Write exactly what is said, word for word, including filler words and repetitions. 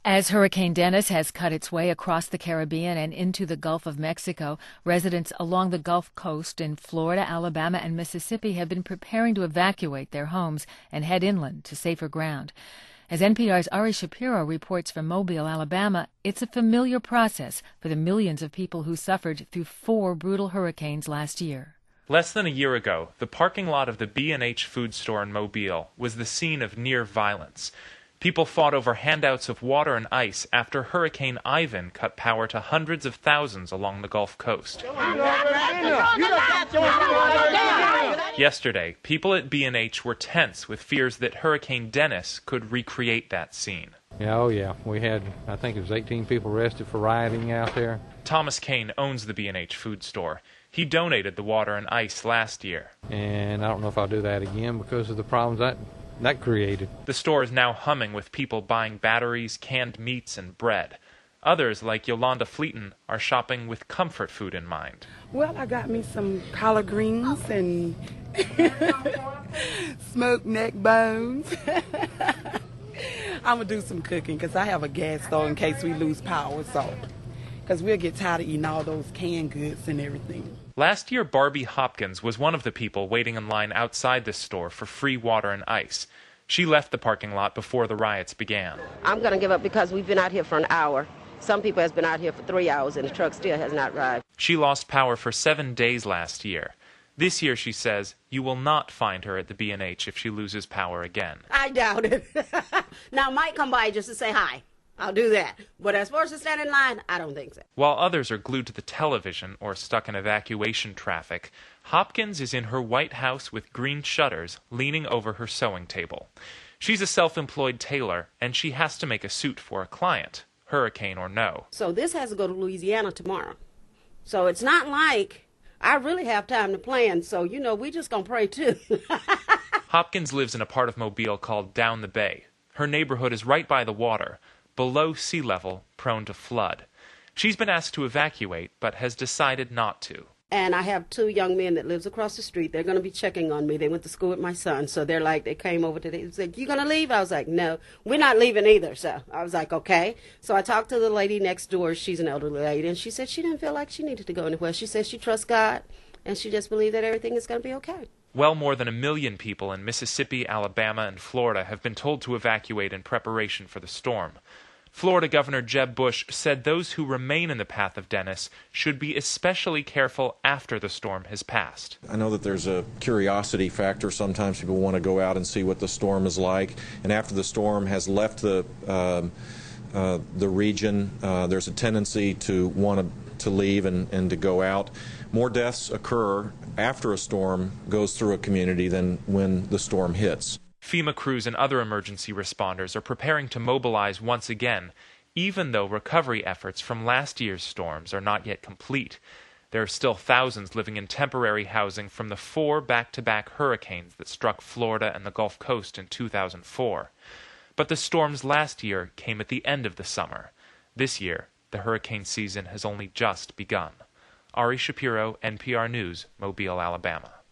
As Hurricane Dennis has cut its way across the Caribbean and into the Gulf of Mexico, residents along the Gulf Coast in Florida, Alabama, and Mississippi have been preparing to evacuate their homes and head inland to safer ground. As N P R's Ari Shapiro reports from Mobile, Alabama, it's a familiar process for the millions of people who suffered through four brutal hurricanes last year. Less than a year ago, the parking lot of the B and H food store in Mobile was the scene of near violence. People fought over handouts of water and ice after Hurricane Ivan cut power to hundreds of thousands along the Gulf Coast. Yesterday, people at B and H were tense with fears that Hurricane Dennis could recreate that scene. Yeah, oh yeah, we had, I think it was eighteen people arrested for rioting out there. Thomas Kane owns the B and H food store. He donated the water and ice last year. And I don't know if I'll do that again because of the problems that that created. The store is now humming with people buying batteries, canned meats, and bread. Others, like Yolanda Fleeton, are shopping with comfort food in mind. Well, I got me some collard greens and smoked neck bones. I'm going to do some cooking because I have a gas stove in case we lose power, so because we'll get tired of eating all those canned goods and everything. Last year, Barbie Hopkins was one of the people waiting in line outside this store for free water and ice. She left the parking lot before the riots began. I'm going to give up because we've been out here for an hour. Some people has been out here for three hours and the truck still has not arrived. She lost power for seven days last year. This year, she says, you will not find her at the B and H if she loses power again. I doubt it. Now, I might come by just to say hi. I'll do that. But as far as to stand in line, I don't think so. While others are glued to the television or stuck in evacuation traffic, Hopkins is in her White House with green shutters, leaning over her sewing table. She's a self-employed tailor, and she has to make a suit for a client, hurricane or no. So this has to go to Louisiana tomorrow. So it's not like I really have time to plan, so, you know, we just gonna pray too. Hopkins lives in a part of Mobile called Down the Bay. Her neighborhood is right by the water, below sea level, prone to flood. She's been asked to evacuate, but has decided not to. And I have two young men that lives across the street. They're going to be checking on me. They went to school with my son, so they're like, they came over today and said, you going to leave? I was like, no, we're not leaving either. So I was like, okay. So I talked to the lady next door. She's an elderly lady, and she said she didn't feel like she needed to go anywhere. She said she trusts God, and she just believed that everything is going to be okay. Well more than a million people in Mississippi, Alabama, and Florida have been told to evacuate in preparation for the storm. Florida Governor Jeb Bush said those who remain in the path of Dennis should be especially careful after the storm has passed. I know that there's a curiosity factor. Sometimes people want to go out and see what the storm is like. And after the storm has left the, um, uh, the region, uh, there's a tendency to want to, to leave and, and to go out. More deaths occur after a storm goes through a community than when the storm hits. FEMA crews and other emergency responders are preparing to mobilize once again, even though recovery efforts from last year's storms are not yet complete. There are still thousands living in temporary housing from the four back-to-back hurricanes that struck Florida and the Gulf Coast in two thousand four. But the storms last year came at the end of the summer. This year, the hurricane season has only just begun. Ari Shapiro, N P R News, Mobile, Alabama.